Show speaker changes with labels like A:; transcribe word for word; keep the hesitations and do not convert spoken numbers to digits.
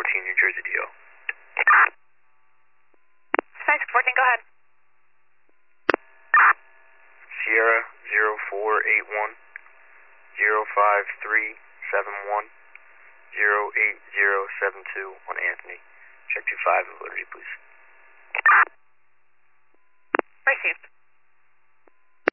A: fourteen, New Jersey D O.
B: Science fourteen, go ahead.
A: Sierra zero four eight one zero five three seven one zero eight zero seven two on Anthony. Check two five and validity, please.
B: Received.